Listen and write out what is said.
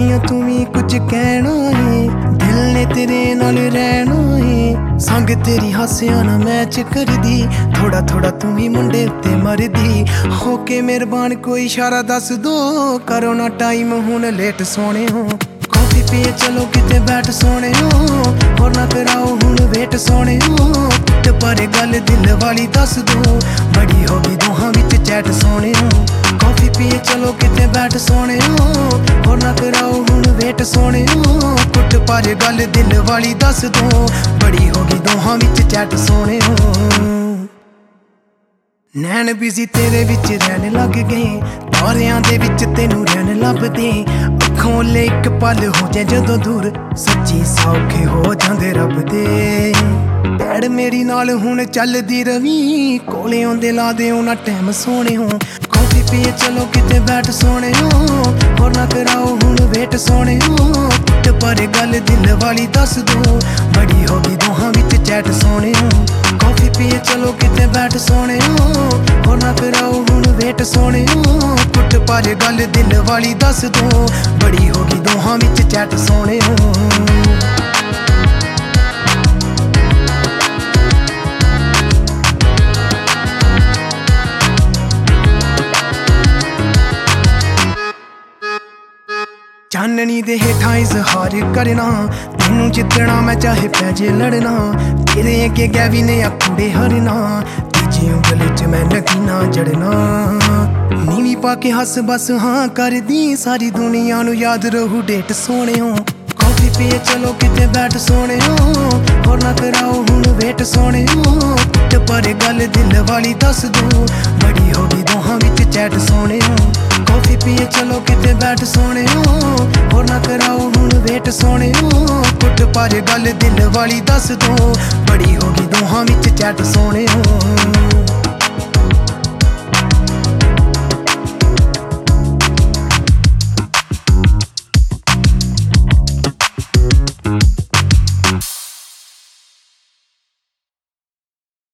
ਆ ਤੂੰ ਵੀ ਕੁਝ ਕਹਿਣਾ ਏ, ਦਿਲ ਨੇ ਤੇਰੇ ਨਾਲ ਰਹਿਣਾ ਏ। ਸੰਗ ਤੇਰੀ ਹਾਸਿਆਂ ਨਾ ਮੈਚ ਕਰਦੀ, ਥੋੜਾ ਥੋੜਾ ਤੂੰ ਵੀ ਮੁੰਡੇ ਉੱਤੇ ਮਰਦੀ। ਹੋ ਕੇ ਮਿਹਰਬਾਨ ਕੋਈ ਇਸ਼ਾਰਾ ਦੱਸ ਦੋ, ਕਰੋ ਨਾ ਟਾਈਮ ਹੁਣ ਲੇਟ ਸੋਹਣਿਓ। ਕੌਫੀ ਪੀਏ ਚਲੋ ਕਿਤੇ ਬੈਠ ਸੋਹਣਿਓ, ਹੋਰ ਨਾ ਕਰਾਓ ਹੁਣ ਵੇਟ ਸੋਹਣਿਓ। ਤੇ ਪਰ ਗੱਲ ਦਿਲ ਵਾਲੀ ਦੱਸ ਦੋ, ਬੜੀ ਹੋ ਗਈ ਦੋਹਾਂ ਵਿੱਚ ਚੈਟ ਸੋਹਣਿਓ। ਕੌਫੀ ਪੀਏ ਚਲੋ ਕਿਤੇ ਬੈਠ ਸੋਹਣਿਓ, ਹੋਰ ਨਾ ਕਰਾਓ ਹੁਣ ਵੇਟ ਸੋਹਣਿਓ। ਕੁੱਟ ਪਰ ਗੱਲ ਦਿਲ ਵਾਲੀ ਦੱਸ ਦੋ, ਬੜੀ ਹੋ ਗਈ ਦੋਹਾਂ ਵਿੱਚ ਚੈਟ ਸੋਹਣਿਓ। ਨੈਣ ਬਿਜ਼ੀ ਤੇਰੇ ਵਿੱਚ ਰਹਿਣ ਲੱਗ ਗਏ, ਤਾਰਿਆਂ ਦੇ ਵਿੱਚ ਤੈਨੂੰ ਰਹਿਣ ਲੱਭਦੇ। ਅੱਖੋਂ ਲੈ ਇੱਕ ਪਲ ਹੋ ਜਾਏ ਜਦੋਂ ਦੂਰ, ਸੱਚੀ ਸੌਖੇ ਹੋ ਜਾਂਦੇ ਰੱਬ ਦੇ। ਭੈੜ ਮੇਰੀ ਨਾਲ ਹੁਣ ਚੱਲਦੀ ਰਵੀ, ਕੋਲੇ ਆਉਂਦੇ ਲਾ ਦੇ ਉਹਨਾਂ ਟਾਈਮ ਸੋਹਣਿਓ। ਕੌਫੀ ਪੀਏ ਚਲੋ ਕਿਤੇ ਬੈਠ ਸੋਹਣਿਓ, ਹੋਰ ਨਾ ਕਰਾਓ ਹੁਣ ਵੇਟ ਸੋਹਣਿਓ। ਤੇ ਪਰ ਗੱਲ ਦਿਲ ਵਾਲੀ ਦੱਸ ਦੋ, ਬੜੀ ਹੋ ਗਈ ਦੋਹਾਂ ਵਿੱਚ ਚੈਟ ਸੋਹਣਿਓ। ਕੌਫੀ ਪੀਏ ਚਲੋ ਕਿਤੇ ਬੈਠ ਸੋਹਣਿਓ, ਹੋਰ ਨਾ ਕਰਾਓ ਹੁਣ ਵੇਟ ਸੋਹਣਿਓ। ਕੁੱਟ ਪਰ ਗੱਲ ਦਿਲ ਵਾਲੀ ਦੱਸ ਦੋ, ਬੜੀ ਹੋ ਗਈ ਦੋਹਾਂ ਵਿੱਚ ਚੈਟ ਸੋਹਣਿਓ। ਚਾਨਣੀ ਦੇ ਹੇਠਾਂ ਇਜ਼ਹਾਰ ਕਰਨਾ, ਤੈਨੂੰ ਜਿੱਤਣਾ ਮੈਂ ਚਾਹੇ ਪੈ ਜੇ ਲੜਨਾ। ਤੇਰੇ ਅੱਗੇ ਗੈਵੀ ਨੇ ਆਖੂੜੇ ਹਰਨਾ, ਤੀਜੀ ਉਂਗਲ 'ਚ ਮੈਂ ਨਗੀਨਾ ਜੜਨਾ। ਨੀਵੀਂ ਪਾ ਕੇ ਹੱਸ ਬਸ ਹਾਂ ਕਰਦੀ, ਸਾਰੀ ਦੁਨੀਆ ਨੂੰ ਯਾਦ ਰਹੂ ਡੇਟ ਸੋਹਣਿਓ। ਕੌਫੀ ਪੀਏ ਚਲੋ ਕਿਤੇ ਬੈਠ ਸੋਹਣਿਓ, ਹੋਰ ਨਾ ਕਰਾਓ ਹੁਣ ਵੇਟ ਸੋਹਣਿਓ। ਤੇ ਪਰ ਗੱਲ ਦਿਲ ਵਾਲੀ ਦੱਸ ਦੋ, ਬੜੀ ਹੋ ਗਈ ਦੋਹਾਂ ਵਿੱਚ ਚੈਟ ਸੋਹਣਿਓ। ਕੌਫੀ ਪੀਏ ਚਲੋ ਕਿਤੇ ਬੈਠ ਸੋਹਣਿਓ, ਹੋਰ ਨਾ ਕਰਾਓ ਹੁਣ ਵੇਟ ਸੋਹਣਿਓ। ਕੁੱਟ ਪਰ ਗੱਲ ਦਿਲ ਵਾਲੀ ਦੱਸ ਦੋ, ਬੜੀ ਹੋ ਗਈ ਦੋਹਾਂ ਵਿੱਚ ਚੈਟ ਸੋਹਣਿਓ।